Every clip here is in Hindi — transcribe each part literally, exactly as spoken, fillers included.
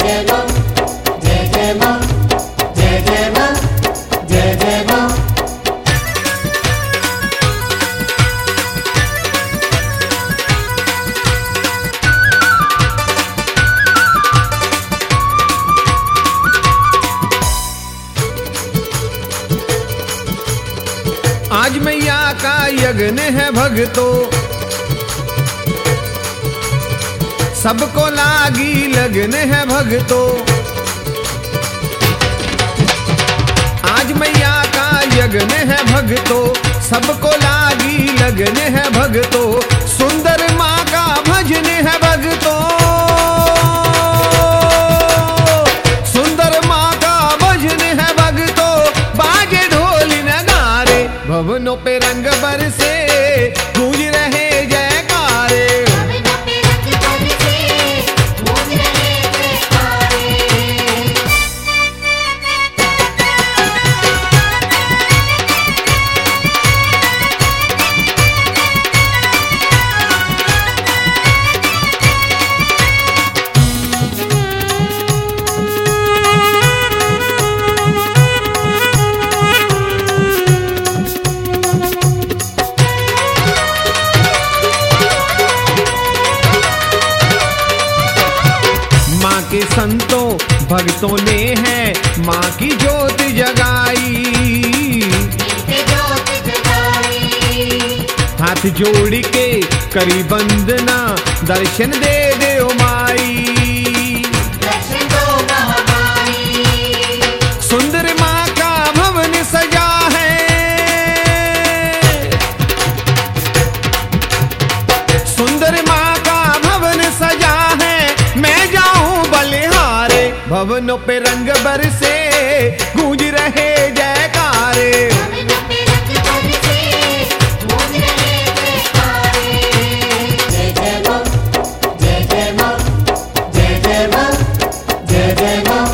जय मां, जय जय मां, जय जय मां, जय जय मां। आज मैया का यज्ञ है भक्तों, सबको लागी लगन है भक्तों। आज मैया का यज्ञ है भक्तों, सबको लागी लगन है भक्तों। सुंदर माँ का भजन है भक्तों, सुंदर माँ का भजन है भक्तों। बाजे ढोल नगारे, भवनों पे रंग बरसे, गूंज रहे जयकारे। के संतों भक्तों ने है माँ की ज्योत जगाई, हाथ जोड़ के करी वंदना, दर्शन दे दे ओ माई। सुंदर माँ का भवन सजा है, सुंदर माँ का भवन सजा है। मैं जाऊं बलिहारे, भवनों पे रंग बरसे, गूंज रहे जयकारे। जय जय मां, जय जय मां, जय जय मां, जय जय मां।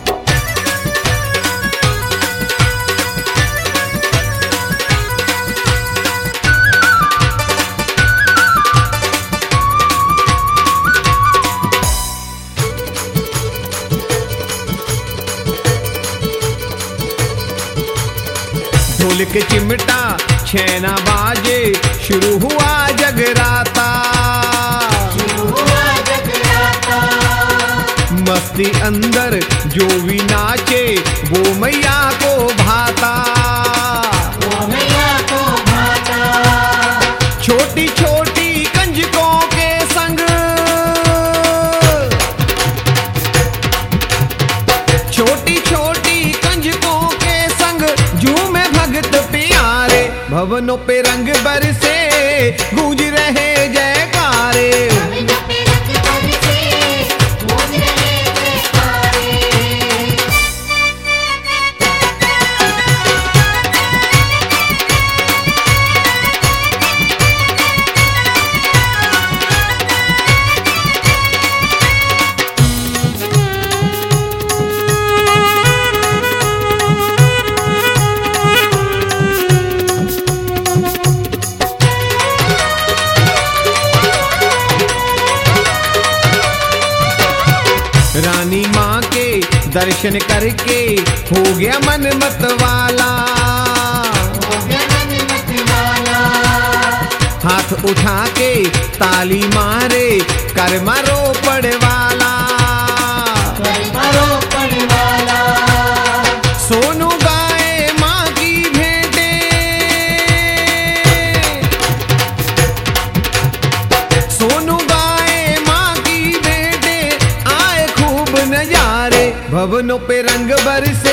ढोल के चिमटा छेना बाजे, शुरू हुआ जगराता, शुरू हुआ जगराता। मस्ती अंदर जो भी नाचे, वो मैया को भाता, वो मैया को भाता। छोटी छोटी कंजकों के संग, छोटी छोटी कंजकों के संग, झूमे भगत प्यारे। भवनों पे रंग बरसे, गूंज रहे जयकारे। रानी माँ के दर्शन करके हो गया मन मतवाला, हाथ उठा के ताली मारे, कर मारो पड़वाला, सोनू गाए माँ की भेंटे, सोनू गाए माँ की भेंटे। आए खूब नजारे, भवनों पे रंग बरसे,